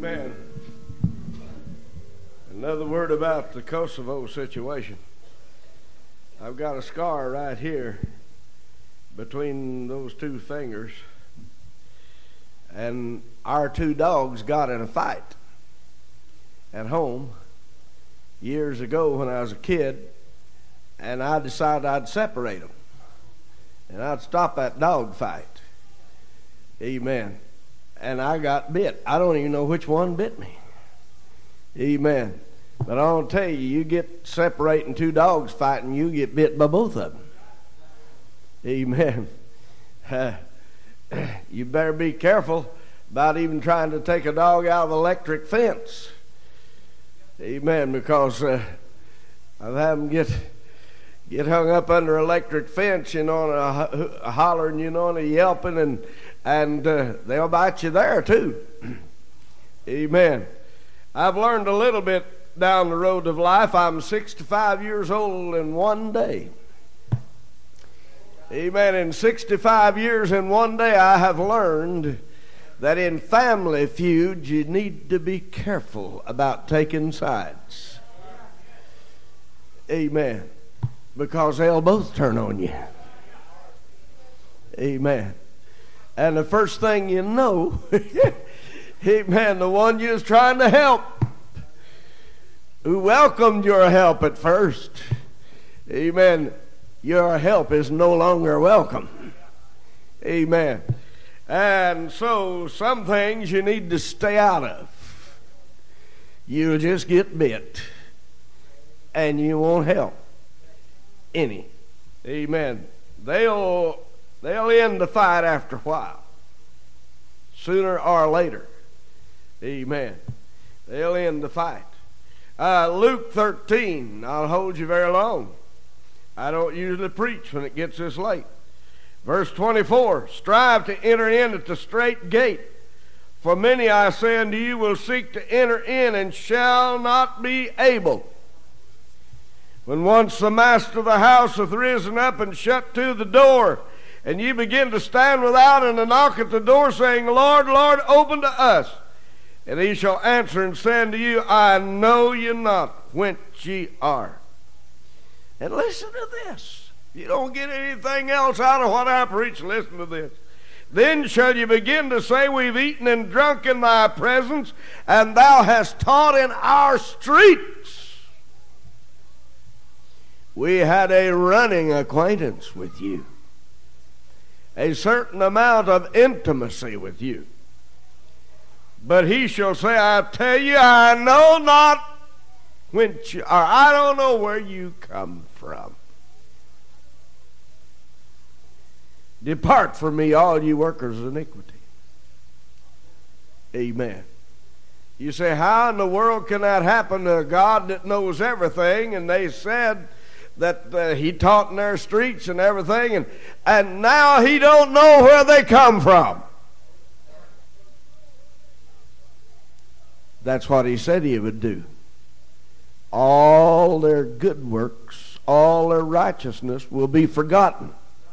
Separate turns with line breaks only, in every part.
Amen. Another word about the Kosovo situation. I've got a scar right here between those two fingers, and our two dogs got in a fight at home years ago when I was a kid, and I decided I'd separate them and I'd stop that dog fight. Amen. And I got bit. I don't even know which one bit me. Amen. But I'll tell you, you get separating two dogs fighting, you get bit by both of them. Amen. You better be careful about even trying to take a dog out of the electric fence. Amen. Because I've had them get hung up under electric fence, you know, and a hollering, you know, and a yelping, and they'll bite you there too. Amen. I've learned a little bit down the road of life. I'm 65 years old in one day. Amen. In 65 years in one day, I have learned that in family feuds, you need to be careful about taking sides. Amen. Because they'll both turn on you. Amen. And the first thing you know, amen, the one you was trying to help, who welcomed your help at first, amen, your help is no longer welcome. Amen. And so some things you need to stay out of. You'll just get bit, and you won't help any. Amen. They'll end the fight after a while, sooner or later. Amen. They'll end the fight. Luke 13. I'll hold you very long. I don't usually preach when it gets this late. Verse 24. Strive to enter in at the strait gate, for many, I say unto you, will seek to enter in and shall not be able. When once the master of the house hath risen up and shut to the door, and ye begin to stand without and to knock at the door, saying, Lord, Lord, open to us. And he shall answer and say unto you, I know you not whence ye are. And listen to this. You don't get anything else out of what I preach. Listen to this. Then shall you begin to say, we've eaten and drunk in thy presence, and thou hast taught in our streets. We had a running acquaintance with you, a certain amount of intimacy with you. But he shall say, I tell you, I know not whence you are. I don't know where you come from. Depart from me, all you workers of iniquity. Amen. You say, how in the world can that happen to a God that knows everything? And they said that he taught in their streets and everything, and now he don't know where they come from. That's what he said he would do. All their good works, all their righteousness will be forgotten.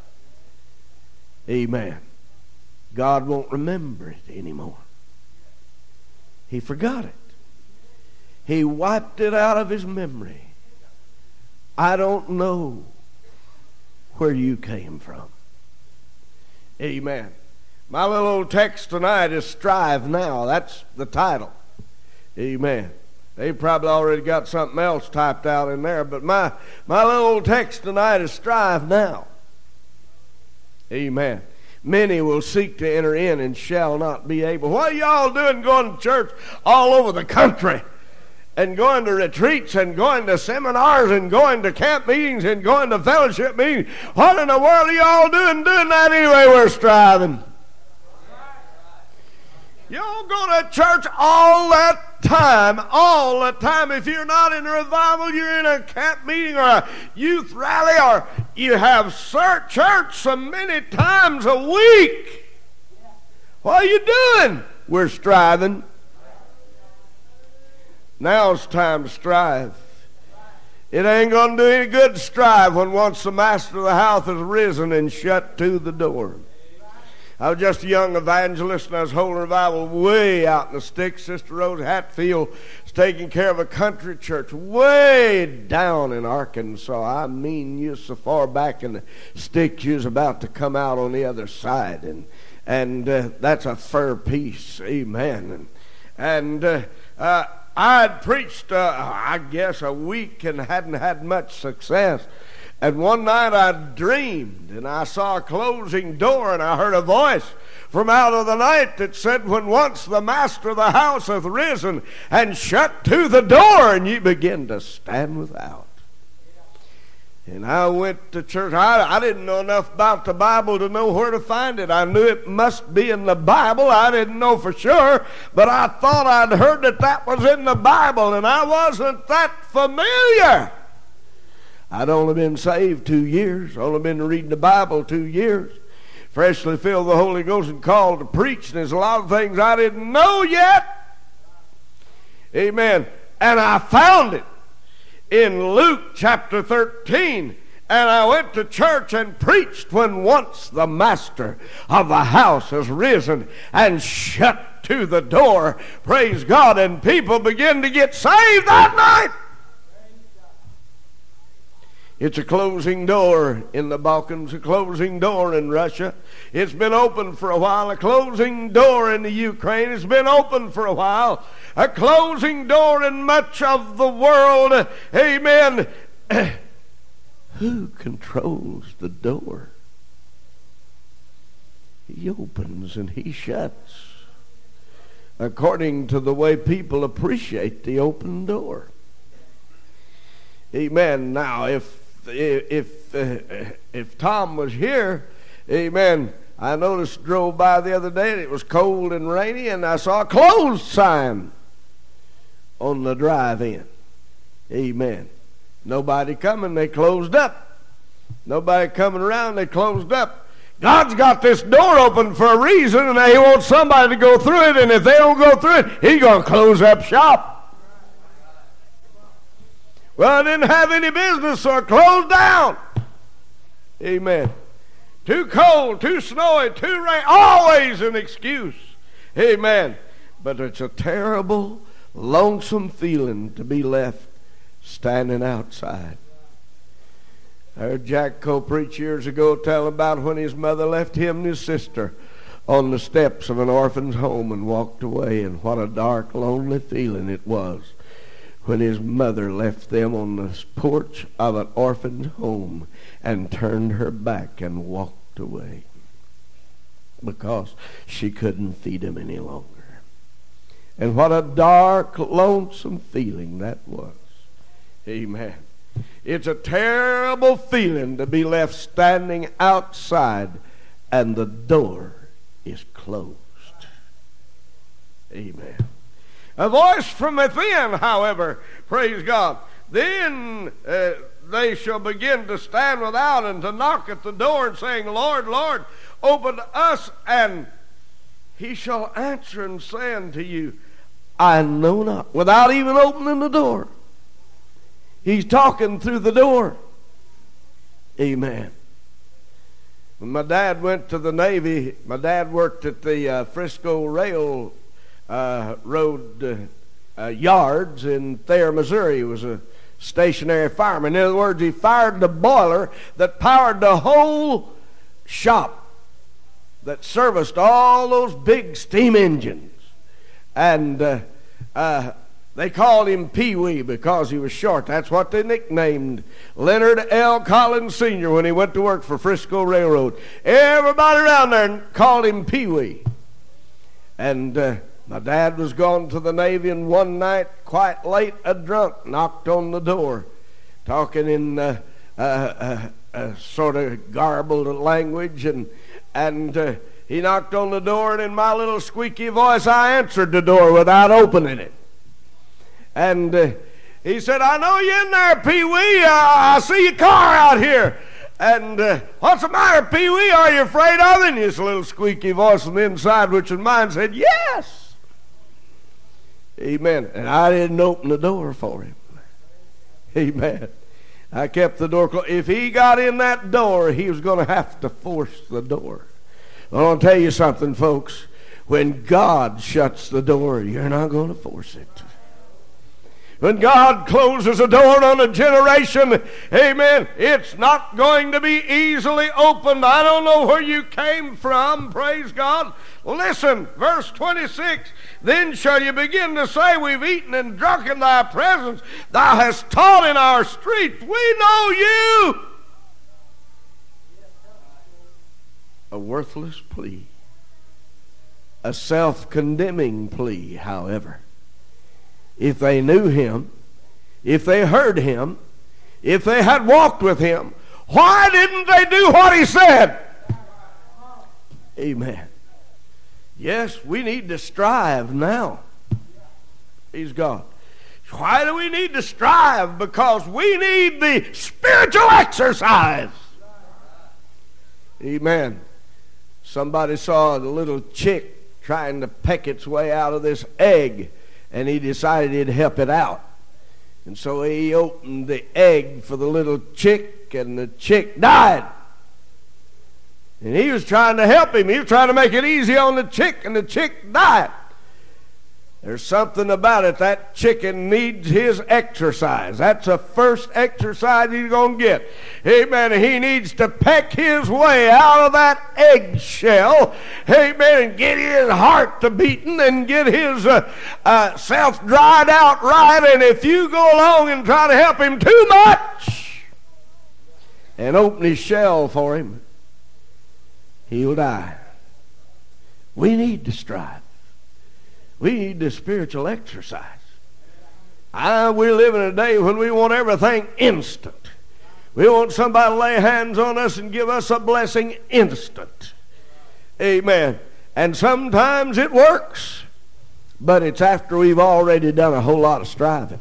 Amen. God won't remember it anymore. He forgot it. He wiped it out of his memory. I don't know where you came from. Amen. My little old text tonight is Strive Now. That's the title. Amen. They probably already got something else typed out in there, but my little old text tonight is Strive Now. Amen. Many will seek to enter in and shall not be able. What are y'all doing going to church all over the country? And going to retreats and going to seminars and going to camp meetings and going to fellowship meetings. What in the world are y'all doing that anyway? We're striving. Y'all go to church all the time. If you're not in a revival, you're in a camp meeting or a youth rally, or you have church so many times a week. What are you doing? We're striving. Now it's time to strive. It ain't going to do any good to strive when once the master of the house has risen and shut to the door. I was just a young evangelist, and I was holding revival way out in the sticks. Sister Rose Hatfield was taking care of a country church way down in Arkansas. I mean, you so far back in the sticks, you was about to come out on the other side, and that's a fair piece, amen. And I had preached, I guess, a week and hadn't had much success. And one night I dreamed, and I saw a closing door, and I heard a voice from out of the night that said, when once the master of the house hath risen and shut to the door, and ye begin to stand without. And I went to church. I didn't know enough about the Bible to know where to find it. I knew it must be in the Bible. I didn't know for sure, but I thought I'd heard that was in the Bible, and I wasn't that familiar. I'd only been saved 2 years, only been reading the Bible 2 years, freshly filled with the Holy Ghost and called to preach, and there's a lot of things I didn't know yet. Amen. And I found it in Luke chapter 13, and I went to church and preached when once the master of the house has risen and shut to the door. Praise God. And people begin to get saved that night. It's a closing door in the Balkans, a closing door in Russia. It's been open for a while. A closing door in the Ukraine. It's been open for a while. A closing door in much of the world. Amen. Who controls the door? He opens and he shuts, according to the way people appreciate the open door. Amen. Now, if Tom was here, amen, I noticed, drove by the other day, and it was cold and rainy, and I saw a closed sign on the drive-in. Amen. Nobody coming, they closed up. Nobody coming around, they closed up. God's got this door open for a reason, and He wants somebody to go through it, and if they don't go through it, He's going to close up shop. Well, I didn't have any business, so I closed down. Amen. Too cold, too snowy, too rain, always an excuse. Amen. But it's a terrible, lonesome feeling to be left standing outside. I heard Jack Coe preach years ago tell about when his mother left him and his sister on the steps of an orphan's home and walked away, and what a dark, lonely feeling it was when his mother left them on the porch of an orphan's home and turned her back and walked away because she couldn't feed him any longer. And what a dark, lonesome feeling that was. Amen. It's a terrible feeling to be left standing outside and the door is closed. Amen. A voice from within, however, praise God, then they shall begin to stand without and to knock at the door and saying, Lord, Lord, open to us. And He shall answer and say unto you, I know not. Without even opening the door. He's talking through the door. Amen. When my dad went to the Navy, my dad worked at the Frisco Rail Road yards in Thayer, Missouri. He was a stationary fireman. In other words, he fired the boiler that powered the whole shop that serviced all those big steam engines. And they called him Pee-wee because he was short. That's what they nicknamed Leonard L. Collins Sr. when he went to work for Frisco Railroad. Everybody around there called him Pee-wee. And my dad was gone to the Navy, and one night, quite late, a drunk knocked on the door, talking in sort of garbled language, and he knocked on the door, and in my little squeaky voice, I answered the door without opening it. And he said, I know you're in there, Pee-wee. I see your car out here. And what's the matter, Pee-wee? Are you afraid of it? And this little squeaky voice from the inside, which was mine, said, yes. Amen. And I didn't open the door for him. Amen. I kept the door closed. If he got in that door, he was going to have to force the door. I want to tell you something, folks. When God shuts the door, you're not going to force it. When God closes a door on a generation, amen, it's not going to be easily opened. I don't know where you came from, praise God. Listen, verse 26, then shall you begin to say, we've eaten and drunk in thy presence. Thou hast taught in our streets. We know you. A worthless plea. A self-condemning plea, however. If they knew him, if they heard him, if they had walked with him, why didn't they do what he said? Amen. Yes, we need to strive now. Praise God. Why do we need to strive? Because we need the spiritual exercise. Amen. Somebody saw the little chick trying to peck its way out of this egg, and he decided he'd help it out. And so he opened the egg for the little chick, and the chick died. And he was trying to help him. He was trying to make it easy on the chick, and the chick died. There's something about it. That chicken needs his exercise. That's the first exercise he's going to get. Amen. He needs to peck his way out of that eggshell. Amen. And get his heart to beating and get his self dried out right. And if you go along and try to help him too much and open his shell for him, he'll die. We need to strive. We need the spiritual exercise. We live in a day when we want everything instant. We want somebody to lay hands on us and give us a blessing instant. Amen. And sometimes it works, but it's after we've already done a whole lot of striving.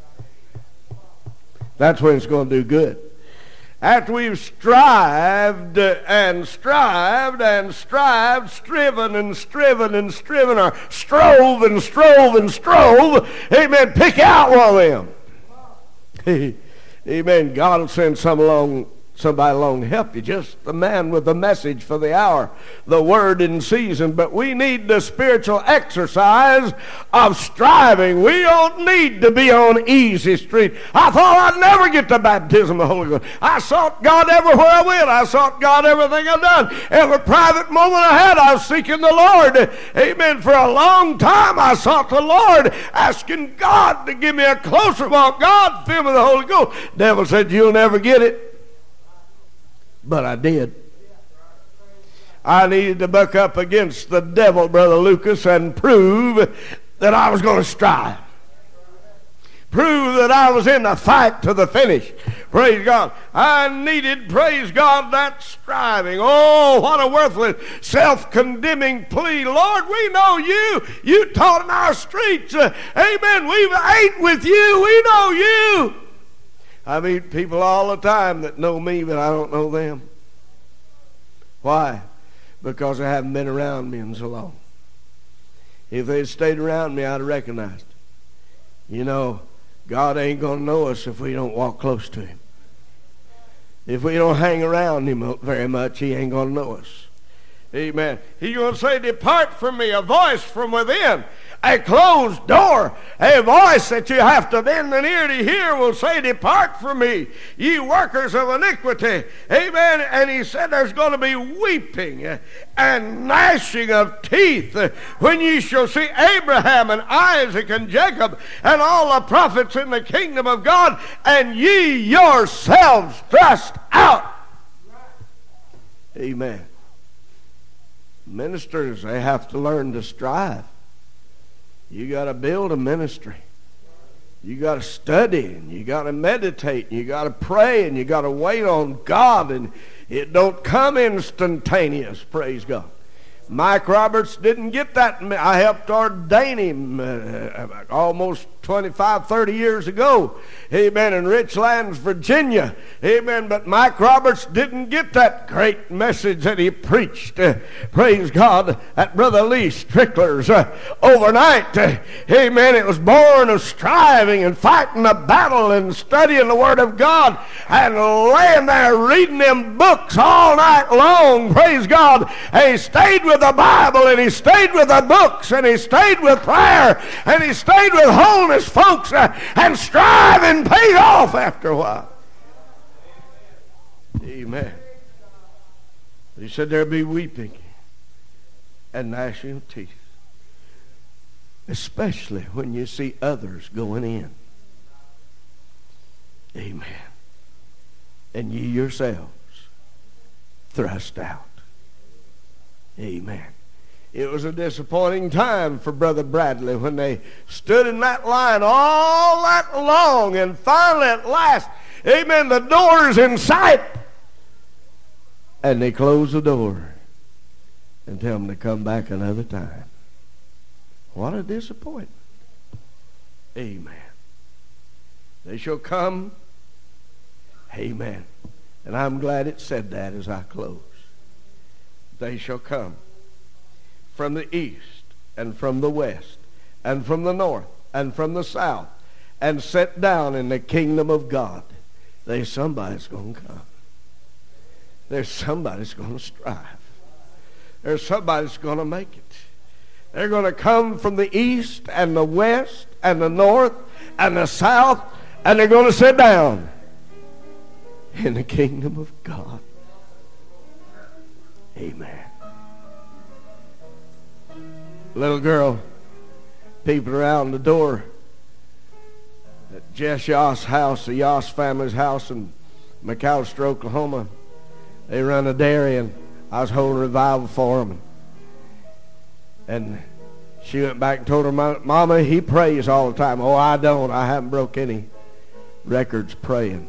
That's when it's going to do good. After we've strived and strived and strived, striven and striven and striven, or strove and strove and strove, amen, pick out one of them. Amen. God will send somebody along to help you. Just the man with the message for the hour, the word in season. But we need the spiritual exercise of striving. We don't need to be on easy street. I thought I'd never get the baptism of the Holy Ghost. I sought God everywhere I went. I sought God everything I've done. Every private moment I had, I was seeking the Lord. Amen. For a long time I sought the Lord, asking God to give me a closer walk. God, fill me with the Holy Ghost. The devil said, you'll never get it. But I did. I needed to buck up against the devil, Brother Lucas, and prove that I was going to strive. Prove that I was in the fight to the finish. Praise God. I needed, praise God, that striving. Oh, what a worthless, self-condemning plea. Lord, we know you. You taught in our streets. Amen. We've ate with you. We know you. I meet people all the time that know me, but I don't know them. Why? Because they haven't been around me in so long. If they had stayed around me, I'd have recognized it. You know, God ain't going to know us if we don't walk close to him. If we don't hang around him very much, he ain't going to know us. Amen. He's going to say, depart from me, a voice from within. A closed door, a voice that you have to bend an ear to hear will say, depart from me, ye workers of iniquity. Amen. And he said there's going to be weeping and gnashing of teeth when ye shall see Abraham and Isaac and Jacob and all the prophets in the kingdom of God, and ye yourselves thrust out. Amen. Ministers, they have to learn to strive. You got to build a ministry. You got to study, and you got to meditate, and you got to pray, and you got to wait on God, and it don't come instantaneous, praise God. Mike Roberts didn't get that. I helped ordain him almost 25, 30 years ago. Amen. In Richlands, Virginia. Amen. But Mike Roberts didn't get that great message that he preached. Praise God. At Brother Lee Strickler's overnight. Amen. It was born of striving and fighting a battle and studying the Word of God and laying there reading them books all night long. Praise God. And he stayed with the Bible, and he stayed with the books, and he stayed with prayer, and he stayed with holiness, folks, and striving paid off after a while. Amen. He said there'll be weeping and gnashing of teeth, especially when you see others going in. Amen. And ye yourselves thrust out. Amen. It was a disappointing time for Brother Bradley when they stood in that line all that long, and finally at last, amen, the door's in sight. And they close the door and tell them to come back another time. What a disappointment. Amen. They shall come. Amen. And I'm glad it said that as I close. They shall come from the east and from the west and from the north and from the south and sit down in the kingdom of God. There's somebody's going to come. There's somebody's going to strive. There's somebody's going to make it. They're going to come from the east and the west and the north and the south, and they're going to sit down in the kingdom of God. Amen. Little girl peeping around the door at Jess Yoss' house, the Yoss family's house in McAllister, Oklahoma. They run a dairy, and I was holding revival for them. And she went back and told her, Mama, he prays all the time. Oh, I don't. I haven't broke any records praying.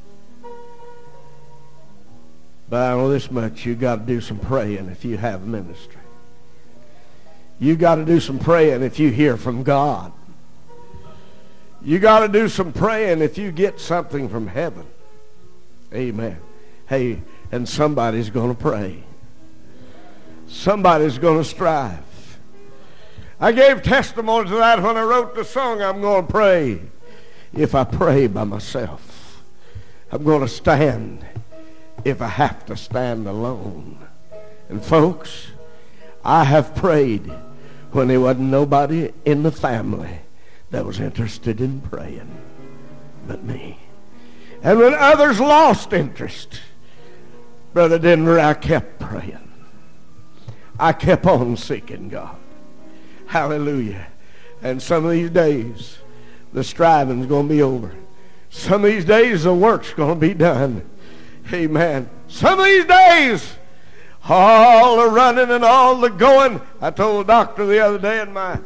But I know this much. You got to do some praying if you have ministry. You got to do some praying if you hear from God. You got to do some praying if you get something from heaven. Amen. Hey, and somebody's going to pray. Somebody's going to strive. I gave testimony to that when I wrote the song, I'm going to pray. If I pray by myself, I'm going to stand if I have to stand alone. And folks, I have prayed when there wasn't nobody in the family that was interested in praying but me. And when others lost interest, Brother Denver, I kept praying. I kept on seeking God. Hallelujah. And some of these days, the striving's going to be over. Some of these days, the work's going to be done. Amen. Some of these days, all the running and all the going. I told the doctor the other day in my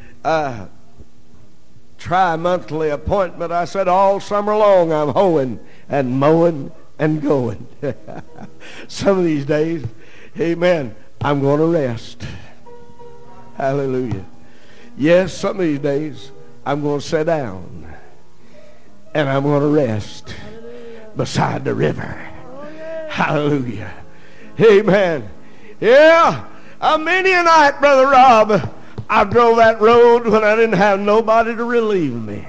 tri-monthly appointment, I said all summer long I'm hoeing and mowing and going. Some of these days, amen, I'm going to rest. Hallelujah. Yes, some of these days I'm going to sit down and I'm going to rest beside the river. Hallelujah. Amen. Yeah, many a night, Brother Rob, I drove that road when I didn't have nobody to relieve me.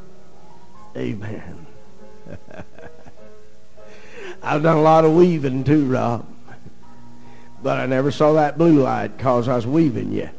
Amen. I've done a lot of weaving too, Rob. But I never saw that blue light because I was weaving yet.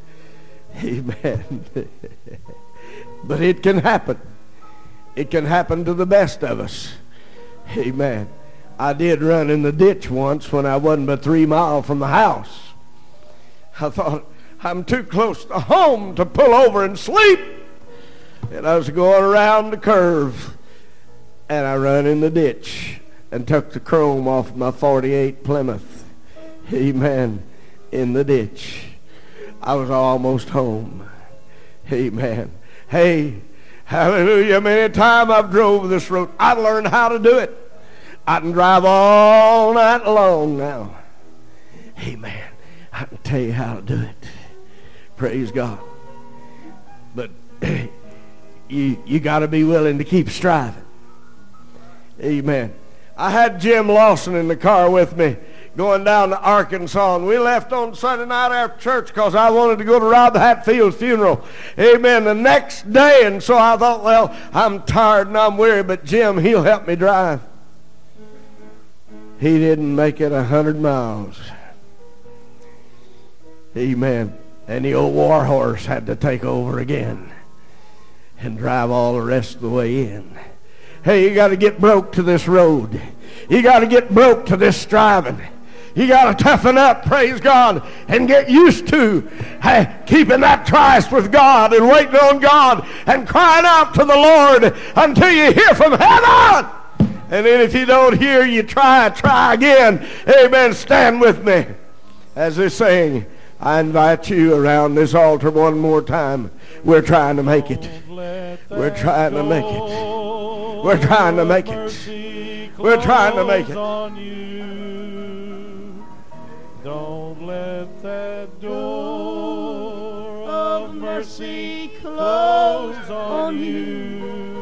Amen. But it can happen. It can happen to the best of us. Amen. I did run in the ditch once when I wasn't but 3 miles from the house. I thought, I'm too close to home to pull over and sleep. And I was going around the curve. And I run in the ditch and took the chrome off my 48 Plymouth. Amen. In the ditch. I was almost home. Amen. Hey, hallelujah. Many times I've drove this road. I learned how to do it. I can drive all night long now. Amen. I can tell you how to do it. Praise God. But you got to be willing to keep striving. Amen. I had Jim Lawson in the car with me going down to Arkansas, and we left on Sunday night after church because I wanted to go to Rob Hatfield's funeral. Amen. The next day, and so I thought, well, I'm tired and I'm weary, but Jim, he'll help me drive. He didn't make it 100 miles. Amen. And the old war horse had to take over again and drive all the rest of the way in. Hey, you got to get broke to this road. You got to get broke to this striving. You got to toughen up, praise God, and get used to keeping that tryst with God and waiting on God and crying out to the Lord until you hear from heaven. And then if you don't hear, you try again. Amen. Stand with me as they sing. I invite you around this altar one more time. We're trying to make it. We're trying to make it. We're trying to make it. We're trying to make it.
Don't let that door of mercy close on you.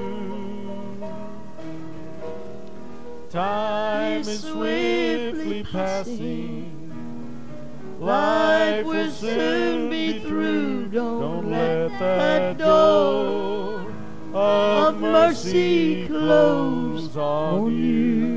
Time is swiftly passing. Life will soon be through. Don't let that door of mercy close on you.